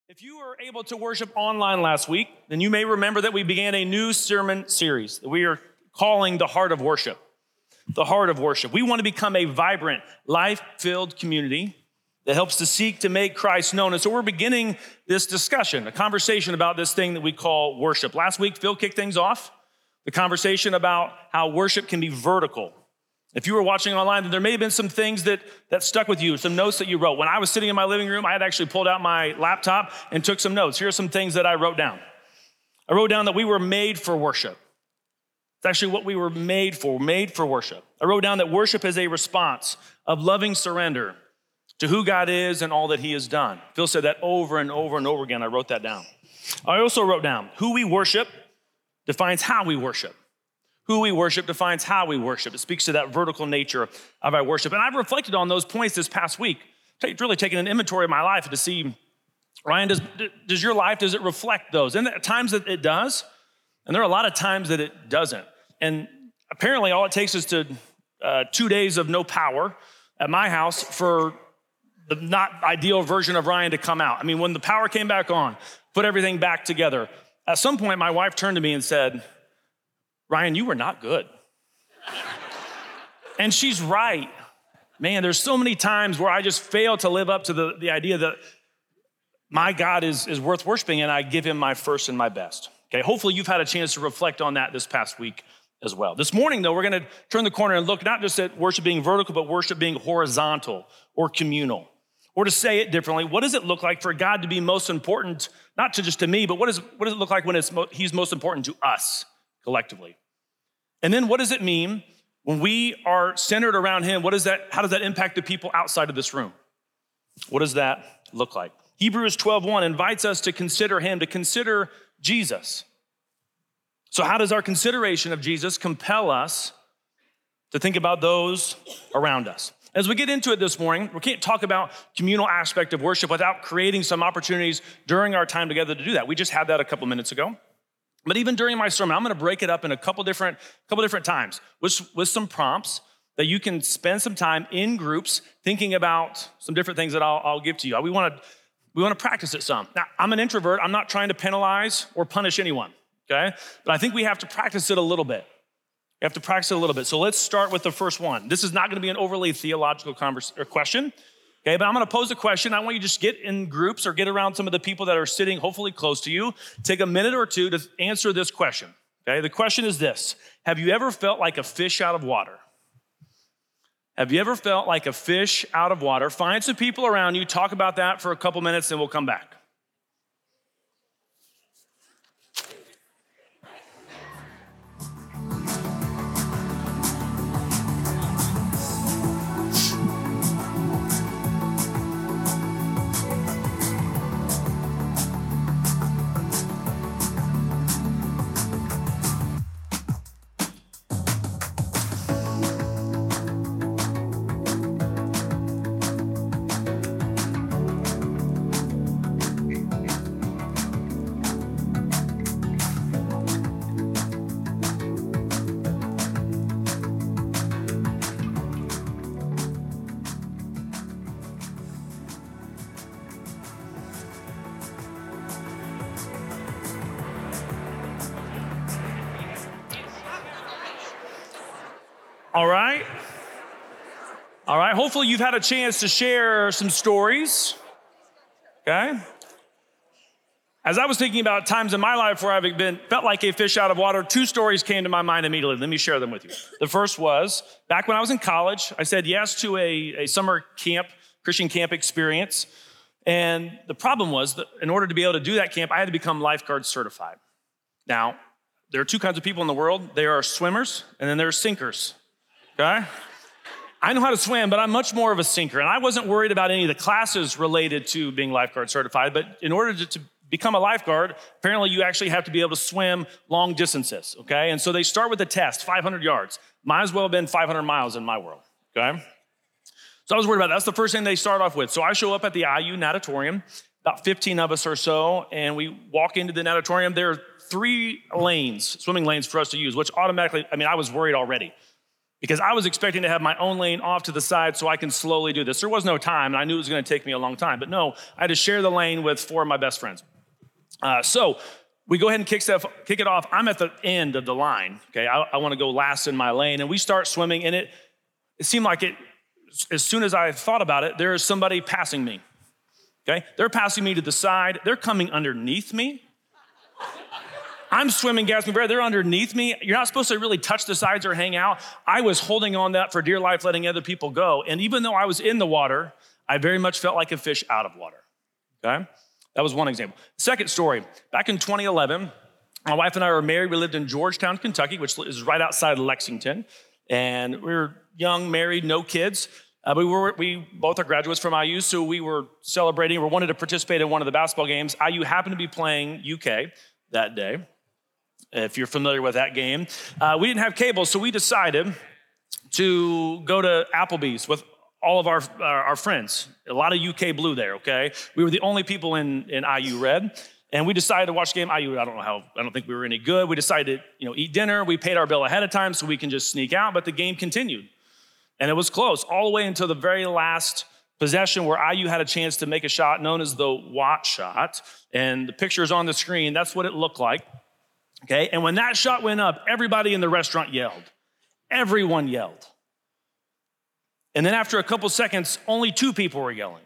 If you were able to worship online last week, then you may remember that we began a new sermon series that we are calling The Heart of Worship. The Heart of Worship. We want to become a vibrant, life-filled community that helps to seek to make Christ known. And so we're beginning this discussion, a conversation about this thing that we call worship. Last week, Phil kicked things off, the conversation about how worship can be vertical. If you were watching online, then there may have been some things that stuck with you, some notes that you wrote. When I was sitting in my living room, I had actually pulled out my laptop and took some notes. Here are some things that I wrote down. I wrote down that we were made for worship. It's actually what we were made for worship. I wrote down that worship is a response of loving surrender to who God is and all that he has done. Phil said that over and over and over again. I wrote that down. I also wrote down who we worship defines how we worship. Who we worship defines how we worship. It speaks to that vertical nature of our worship. And I've reflected on those points this past week, really taking an inventory of my life to see, Ryan, does your life, does it reflect those? And at times that it does, and there are a lot of times that it doesn't. And apparently all it takes is 2 days of no power at my house for the not ideal version of Ryan to come out. I mean, when the power came back on, put everything back together, at some point my wife turned to me and said, Ryan, you were not good. And she's right. Man, there's so many times where I just fail to live up to the idea that my God is worth worshiping and I give him my first and my best. Okay, hopefully you've had a chance to reflect on that this past week as well. This morning, though, we're going to turn the corner and look not just at worship being vertical, but worship being horizontal or communal. Or to say it differently, what does it look like for God to be most important, not just to me, but what does it look like when he's most important to us collectively? And then what does it mean when we are centered around him? How does that impact the people outside of this room? What does that look like? Hebrews 12:1 invites us to consider him, to consider Jesus. So how does our consideration of Jesus compel us to think about those around us? As we get into it this morning, we can't talk about communal aspect of worship without creating some opportunities during our time together to do that. We just had that a couple minutes ago. But even during my sermon, I'm going to break it up in a couple different times with some prompts that you can spend some time in groups thinking about some different things that I'll give to you. We want to practice it some. Now, I'm an introvert. I'm not trying to penalize or punish anyone, okay? But I think we have to practice it a little bit. We have to practice it a little bit. So let's start with the first one. This is not going to be an overly theological question. Okay, but I'm going to pose a question. I want you to just get in groups or get around some of the people that are sitting hopefully close to you. Take a minute or two to answer this question. Okay, the question is this. Have you ever felt like a fish out of water? Have you ever felt like a fish out of water? Find some people around you, talk about that for a couple minutes, and we'll come back. All right. Hopefully you've had a chance to share some stories, okay? As I was thinking about times in my life where I've felt like a fish out of water, 2 stories came to my mind immediately. Let me share them with you. The first was, back when I was in college, I said yes to a summer camp, Christian camp experience. And the problem was that in order to be able to do that camp, I had to become lifeguard certified. Now, there are 2 kinds of people in the world. There are swimmers, and then there are sinkers, okay? I know how to swim, but I'm much more of a sinker. And I wasn't worried about any of the classes related to being lifeguard certified. But in order to become a lifeguard, apparently you actually have to be able to swim long distances, okay? And so they start with a test, 500 yards. Might as well have been 500 miles in my world, okay? So I was worried about that. That's the first thing they start off with. So I show up at the IU natatorium, about 15 of us or so, and we walk into the natatorium. There are 3 lanes, swimming lanes for us to use, which automatically, I was worried already. because I was expecting to have my own lane off to the side so I can slowly do this. There was no time, and I knew it was going to take me a long time. But no, I had to share the lane with 4 of my best friends. So we go ahead and kick it off. I'm at the end of the line. Okay, I want to go last in my lane, and we start swimming. And it seemed like as soon as I thought about it, there is somebody passing me. Okay, they're passing me to the side. They're coming underneath me. I'm swimming, gasping for air. They're underneath me. You're not supposed to really touch the sides or hang out. I was holding on that for dear life, letting other people go. And even though I was in the water, I very much felt like a fish out of water. Okay? That was one example. Second story, back in 2011, my wife and I were married. We lived in Georgetown, Kentucky, which is right outside of Lexington. And we were young, married, no kids. We both are graduates from IU, so we were celebrating. We wanted to participate in one of the basketball games. IU happened to be playing UK that day, if you're familiar with that game. We didn't have cable, so we decided to go to Applebee's with all of our friends. A lot of UK blue there, okay? We were the only people in IU red, and we decided to watch the game. IU, I don't think we were any good. We decided to, eat dinner. We paid our bill ahead of time so we can just sneak out, but the game continued. And it was close all the way until the very last possession where IU had a chance to make a shot known as the Watt shot. And the picture's on the screen. That's what it looked like. Okay, and when that shot went up, everybody in the restaurant yelled. Everyone yelled. And then after a couple seconds, only 2 people were yelling.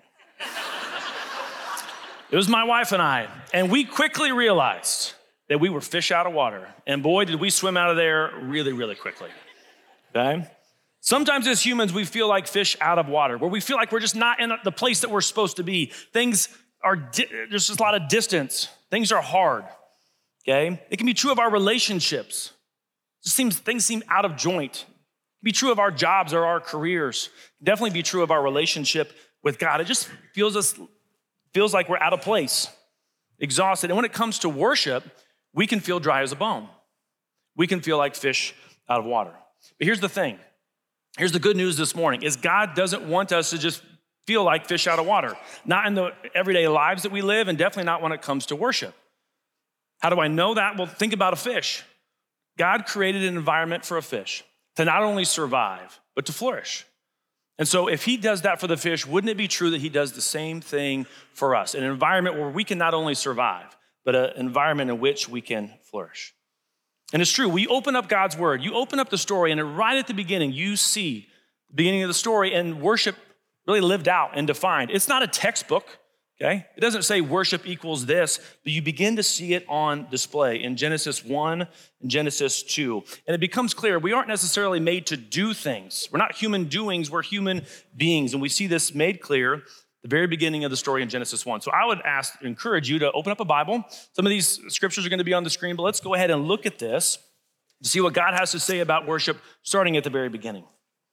It was my wife and I. And we quickly realized that we were fish out of water. And boy, did we swim out of there really, really quickly. Okay? Sometimes as humans, we feel like fish out of water, where we feel like we're just not in the place that we're supposed to be. There's just a lot of distance. Things are hard. Okay? It can be true of our relationships. Things seem out of joint. It can be true of our jobs or our careers. Definitely be true of our relationship with God. It just feels like we're out of place, exhausted. And when it comes to worship, we can feel dry as a bone. We can feel like fish out of water. But here's the thing. Here's the good news this morning, is God doesn't want us to just feel like fish out of water. Not in the everyday lives that we live, and definitely not when it comes to worship. How do I know that? Well, think about a fish. God created an environment for a fish to not only survive, but to flourish. And so if he does that for the fish, wouldn't it be true that he does the same thing for us? An environment where we can not only survive, but an environment in which we can flourish. And it's true, we open up God's word. You open up the story, and right at the beginning, you see the beginning of the story and worship really lived out and defined. It's not a textbook, okay? It doesn't say worship equals this, but you begin to see it on display in Genesis 1 and Genesis 2. And it becomes clear we aren't necessarily made to do things. We're not human doings, we're human beings. And we see this made clear the very beginning of the story in Genesis 1. So I would encourage you to open up a Bible. Some of these scriptures are going to be on the screen, but let's go ahead and look at this to see what God has to say about worship starting at the very beginning.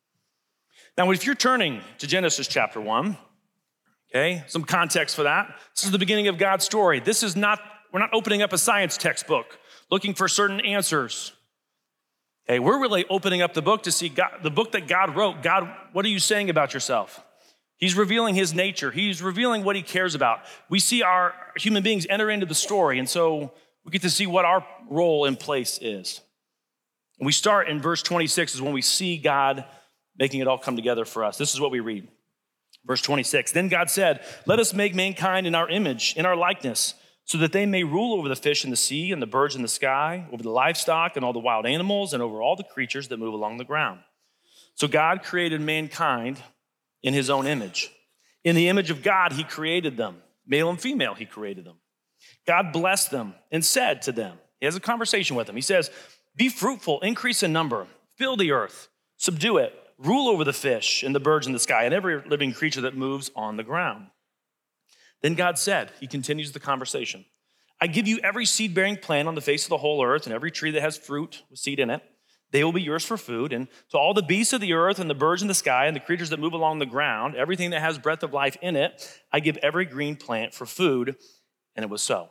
Now, if you're turning to Genesis chapter 1, okay, some context for that. This is the beginning of God's story. We're not opening up a science textbook looking for certain answers. Okay, we're really opening up the book to see God, the book that God wrote. God, what are you saying about yourself? He's revealing his nature. He's revealing what he cares about. We see our human beings enter into the story, and so we get to see what our role in place is. And we start in verse 26 is when we see God making it all come together for us. This is what we read. Verse 26, then God said, let us make mankind in our image, in our likeness, so that they may rule over the fish in the sea and the birds in the sky, over the livestock and all the wild animals, and over all the creatures that move along the ground. So God created mankind in his own image. In the image of God, he created them. Male and female, he created them. God blessed them and said to them, he has a conversation with them. He says, be fruitful, increase in number, fill the earth, subdue it, rule over the fish and the birds in the sky and every living creature that moves on the ground. Then God said, he continues the conversation, I give you every seed-bearing plant on the face of the whole earth and every tree that has fruit with seed in it. They will be yours for food. And to all the beasts of the earth and the birds in the sky and the creatures that move along the ground, everything that has breath of life in it, I give every green plant for food. And it was so.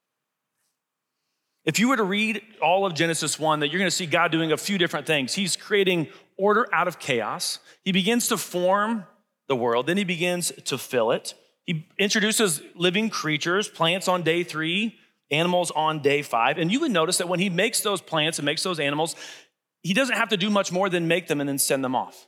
If you were to read all of Genesis 1, that you're going to see God doing a few different things. He's creating order out of chaos. He begins to form the world. Then he begins to fill it. He introduces living creatures, plants on day 3, animals on day 5. And you would notice that when he makes those plants and makes those animals, he doesn't have to do much more than make them and then send them off.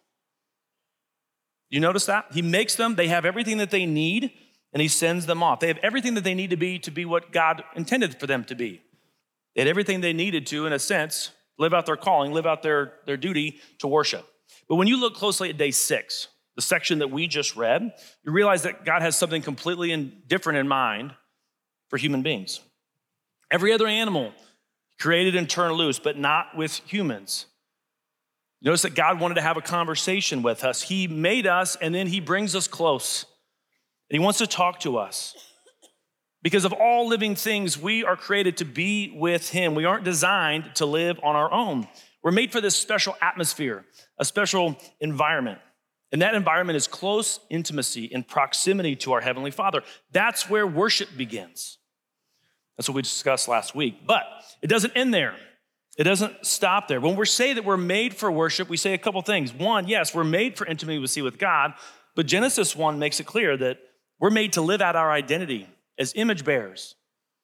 You notice that? He makes them, they have everything that they need, and he sends them off. They have everything that they need to be what God intended for them to be. They had everything they needed to, in a sense, live out their calling, live out their duty to worship. But when you look closely at day 6, the section that we just read, you realize that God has something completely different in mind for human beings. Every other animal created and turned loose, but not with humans. Notice that God wanted to have a conversation with us. He made us, and then he brings us close. And he wants to talk to us. Because of all living things, we are created to be with him. We aren't designed to live on our own. We're made for this special atmosphere, a special environment. And that environment is close intimacy and proximity to our Heavenly Father. That's where worship begins. That's what we discussed last week. But it doesn't end there. It doesn't stop there. When we say that we're made for worship, we say a couple things. One, yes, we're made for intimacy with God, but Genesis 1 makes it clear that we're made to live out our identity as image bearers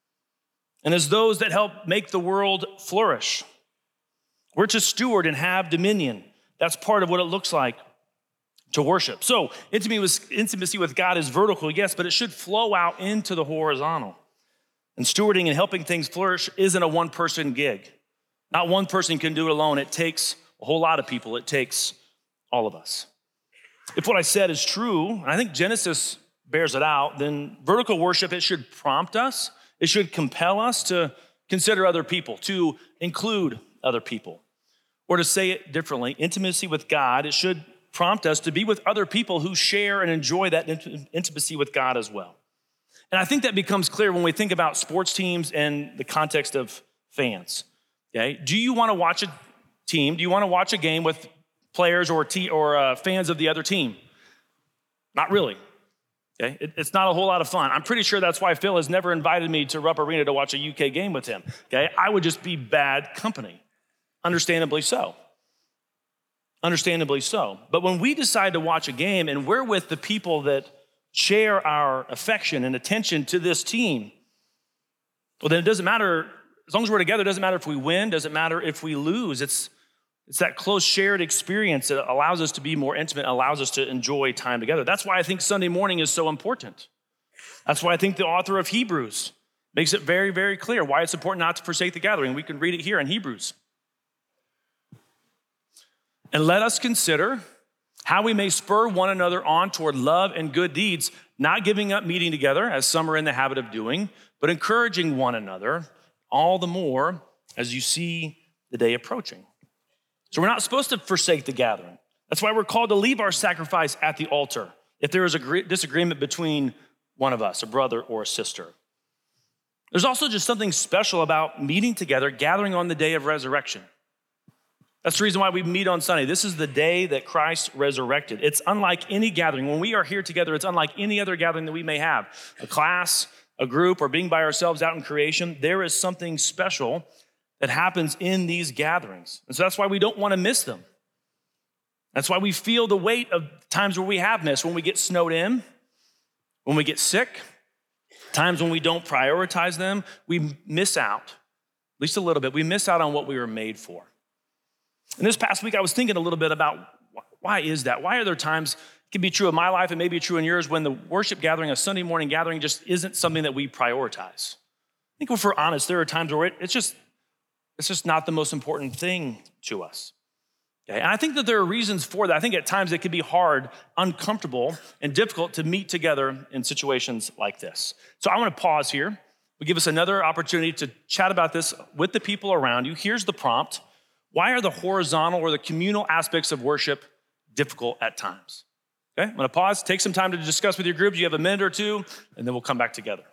and as those that help make the world flourish. We're to steward and have dominion. That's part of what it looks like to worship. So intimacy with God is vertical, yes, but it should flow out into the horizontal. And stewarding and helping things flourish isn't a one-person gig. Not one person can do it alone. It takes a whole lot of people. It takes all of us. If what I said is true, and I think Genesis bears it out, then vertical worship, it should prompt us. It should compel us to consider other people, to include other people. Or to say it differently, intimacy with God, it should prompt us to be with other people who share and enjoy that intimacy with God as well. And I think that becomes clear when we think about sports teams and the context of fans. Okay? Do you want to watch a team? Do you want to watch a game with players or fans of the other team? Not really. Okay? It's not a whole lot of fun. I'm pretty sure that's why Phil has never invited me to Rupp Arena to watch a UK game with him. Okay? I would just be bad company. Understandably so. Understandably so. But when we decide to watch a game and we're with the people that share our affection and attention to this team, well, then it doesn't matter, as long as we're together, it doesn't matter if we win, doesn't matter if we lose. It's that close shared experience that allows us to be more intimate, allows us to enjoy time together. That's why I think Sunday morning is so important. That's why I think the author of Hebrews makes it very, very clear why it's important not to forsake the gathering. We can read it here in Hebrews. And let us consider how we may spur one another on toward love and good deeds, not giving up meeting together, as some are in the habit of doing, but encouraging one another, all the more as you see the day approaching. So we're not supposed to forsake the gathering. That's why we're called to leave our sacrifice at the altar if there is a disagreement between one of us, a brother or a sister. There's also just something special about meeting together, gathering on the day of resurrection. That's the reason why we meet on Sunday. This is the day that Christ resurrected. It's unlike any gathering. When we are here together, it's unlike any other gathering that we may have. A class, a group, or being by ourselves out in creation. There is something special that happens in these gatherings. And so that's why we don't want to miss them. That's why we feel the weight of times where we have missed, when we get snowed in, when we get sick, times when we don't prioritize them, we miss out, at least a little bit. We miss out on what we were made for. And this past week, I was thinking a little bit about why is that? Why are there times, it can be true in my life and maybe true in yours, when the worship gathering, a Sunday morning gathering, just isn't something that we prioritize? I think if we're honest, there are times where it's just not the most important thing to us. Okay? And I think that there are reasons for that. I think at times it can be hard, uncomfortable, and difficult to meet together in situations like this. So I want to pause here. We give us another opportunity to chat about this with the people around you. Here's the prompt. Why are the horizontal or the communal aspects of worship difficult at times? Okay, I'm gonna pause, take some time to discuss with your groups. You have a minute or two, and then we'll come back together.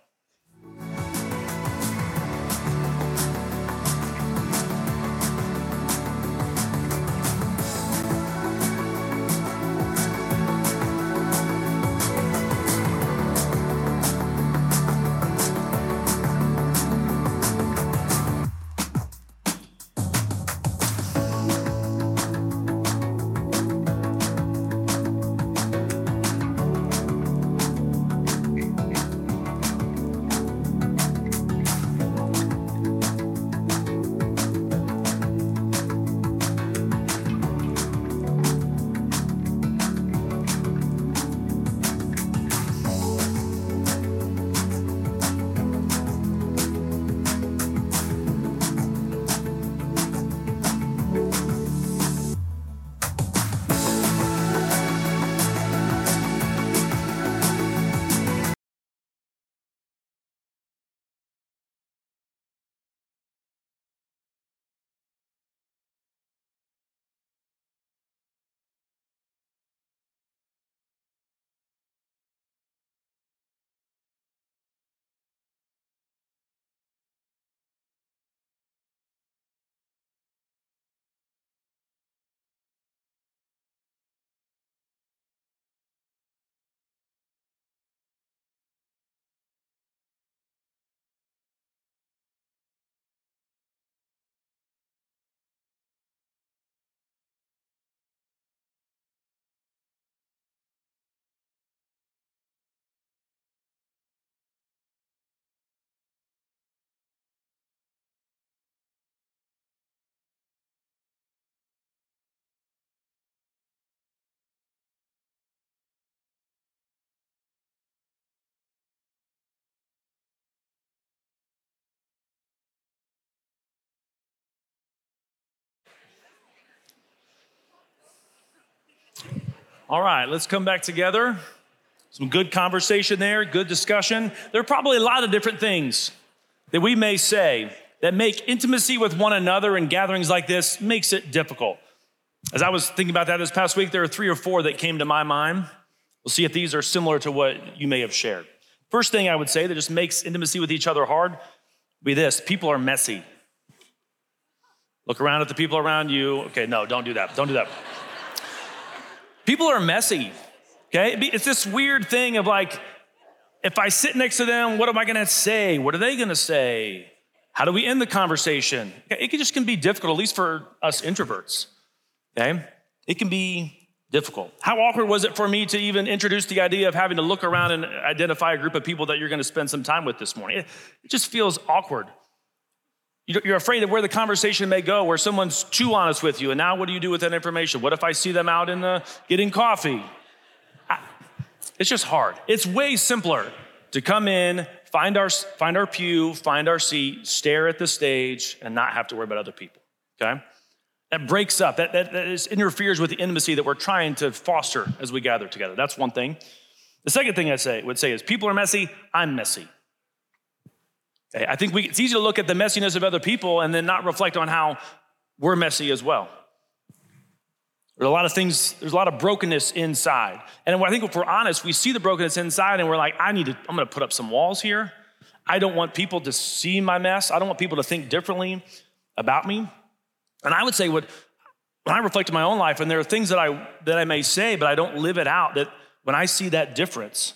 All right, let's come back together. Some good conversation there, good discussion. There are probably a lot of different things that we may say that make intimacy with one another in gatherings like this makes it difficult. As I was thinking about that this past week, there are 3 or 4 that came to my mind. We'll see if these are similar to what you may have shared. First thing I would say that just makes intimacy with each other hard would be this: people are messy. Look around at the people around you. Okay, no, don't do that. Don't do that. People are messy, okay? It's this weird thing of like, if I sit next to them, what am I gonna say? What are they gonna say? How do we end the conversation? It just can be difficult, at least for us introverts, okay? It can be difficult. How awkward was it for me to even introduce the idea of having to look around and identify a group of people that you're gonna spend some time with this morning? It just feels awkward. You're afraid of where the conversation may go, where someone's too honest with you, and now what do you do with that information? What if I see them out getting coffee? It's just hard. It's way simpler to come in, find our pew, find our seat, stare at the stage, and not have to worry about other people, okay? That breaks up, that interferes with the intimacy that we're trying to foster as we gather together. That's one thing. The second thing I would say is people are messy, I'm messy. Okay? I think it's easy to look at the messiness of other people and then not reflect on how we're messy as well. There's a lot of things, there's a lot of brokenness inside. And I think if we're honest, we see the brokenness inside and we're like, I'm gonna put up some walls here. I don't want people to see my mess. I don't want people to think differently about me. And I would say when I reflect on my own life, and there are things that I may say, but I don't live it out, that when I see that difference,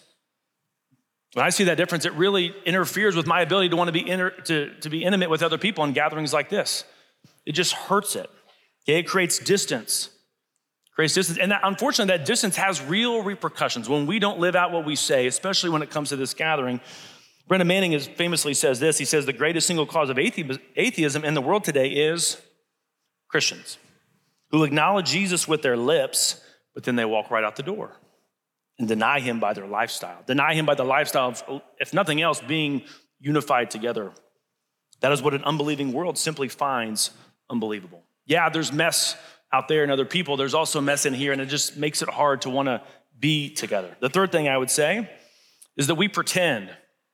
it really interferes with my ability to want to be intimate with other people in gatherings like this. It just hurts it. Okay? It creates distance. And unfortunately, that distance has real repercussions when we don't live out what we say, especially when it comes to this gathering. Brennan Manning famously says this. He says, the greatest single cause of atheism in the world today is Christians who acknowledge Jesus with their lips, but then they walk right out the door and deny him by their lifestyle. Deny him by the lifestyle of, if nothing else, being unified together. That is what an unbelieving world simply finds unbelievable. Yeah, there's mess out there and other people. There's also mess in here, and it just makes it hard to want to be together. The third thing I would say is that we pretend.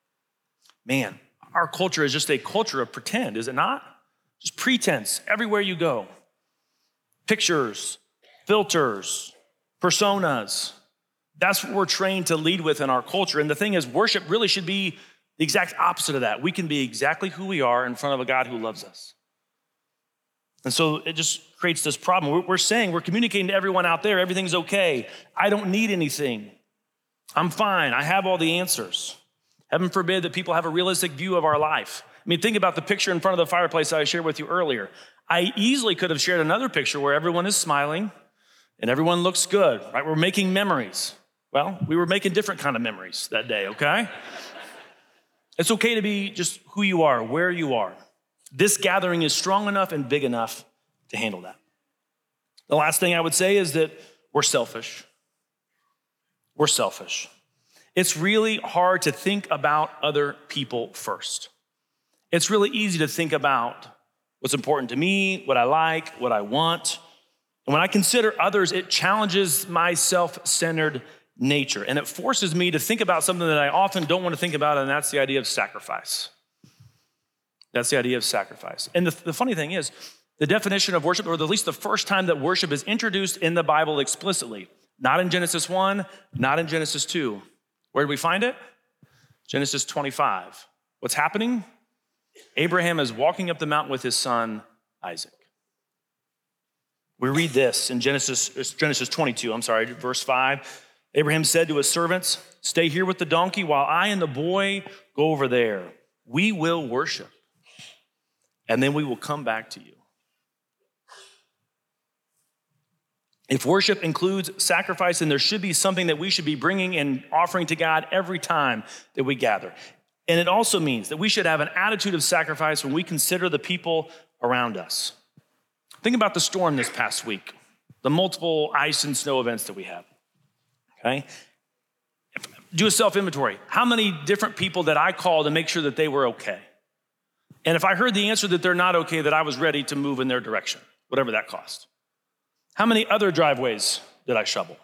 Man, our culture is just a culture of pretend, is it not? Just pretense everywhere you go. Pictures, filters, personas. That's what we're trained to lead with in our culture. And the thing is, worship really should be the exact opposite of that. We can be exactly who we are in front of a God who loves us. And so it just creates this problem. We're communicating to everyone out there, everything's okay. I don't need anything. I'm fine. I have all the answers. Heaven forbid that people have a realistic view of our life. I mean, think about the picture in front of the fireplace I shared with you earlier. I easily could have shared another picture where everyone is smiling and everyone looks good, right? We're making memories. Well, we were making different kind of memories that day, okay? It's okay to be just who you are, where you are. This gathering is strong enough and big enough to handle that. The last thing I would say is that we're selfish. We're selfish. It's really hard to think about other people first. It's really easy to think about what's important to me, what I like, what I want. And when I consider others, it challenges my self-centered nature. And it forces me to think about something that I often don't want to think about, and that's the idea of sacrifice. That's the idea of sacrifice. And the funny thing is, the definition of worship, or at least the first time that worship is introduced in the Bible explicitly, not in Genesis 1, not in Genesis 2. Where do we find it? Genesis 25. What's happening? Abraham is walking up the mountain with his son, Isaac. We read this in Genesis 22, verse 5. Abraham said to his servants, stay here with the donkey while I and the boy go over there. We will worship, and then we will come back to you. If worship includes sacrifice, then there should be something that we should be bringing and offering to God every time that we gather. And it also means that we should have an attitude of sacrifice when we consider the people around us. Think about the storm this past week, the multiple ice and snow events that we had, okay? Do a self-inventory. How many different people did I call to make sure that they were okay? And if I heard the answer that they're not okay, that I was ready to move in their direction, whatever that cost. How many other driveways did I shovel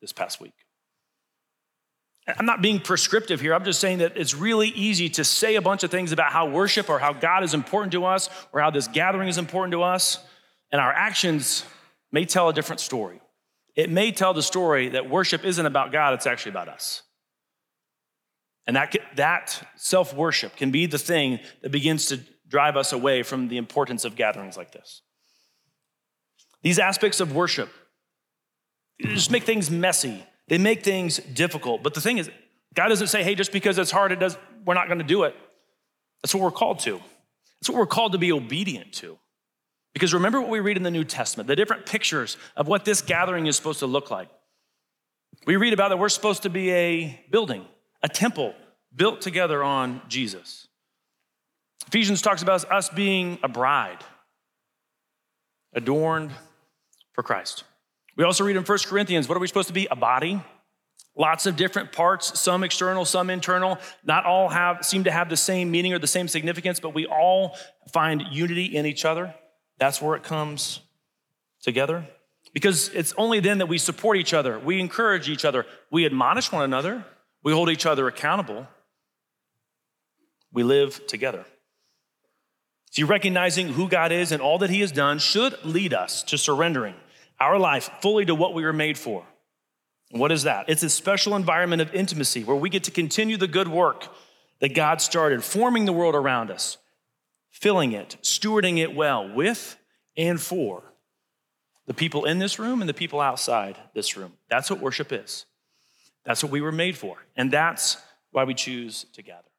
this past week. I'm not being prescriptive here. I'm just saying that it's really easy to say a bunch of things about how worship or how God is important to us or how this gathering is important to us, and our actions may tell a different story. It may tell the story that worship isn't about God, it's actually about us. And that self-worship can be the thing that begins to drive us away from the importance of gatherings like this. These aspects of worship just make things messy. They make things difficult. But the thing is, God doesn't say, hey, just because it's hard, we're not going to do it. That's what we're called to. That's what we're called to be obedient to. Because remember what we read in the New Testament, the different pictures of what this gathering is supposed to look like. We read about that we're supposed to be a building, a temple built together on Jesus. Ephesians talks about us being a bride, adorned for Christ. We also read in 1 Corinthians, what are we supposed to be? A body. Lots of different parts, some external, some internal. Not all seem to have the same meaning or the same significance, but we all find unity in each other. That's where it comes together. Because it's only then that we support each other. We encourage each other. We admonish one another. We hold each other accountable. We live together. See, recognizing who God is and all that he has done should lead us to surrendering our life fully to what we were made for. And what is that? It's a special environment of intimacy where we get to continue the good work that God started, forming the world around us, filling it, stewarding it well with and for the people in this room and the people outside this room. That's what worship is. That's what we were made for. And that's why we choose to gather.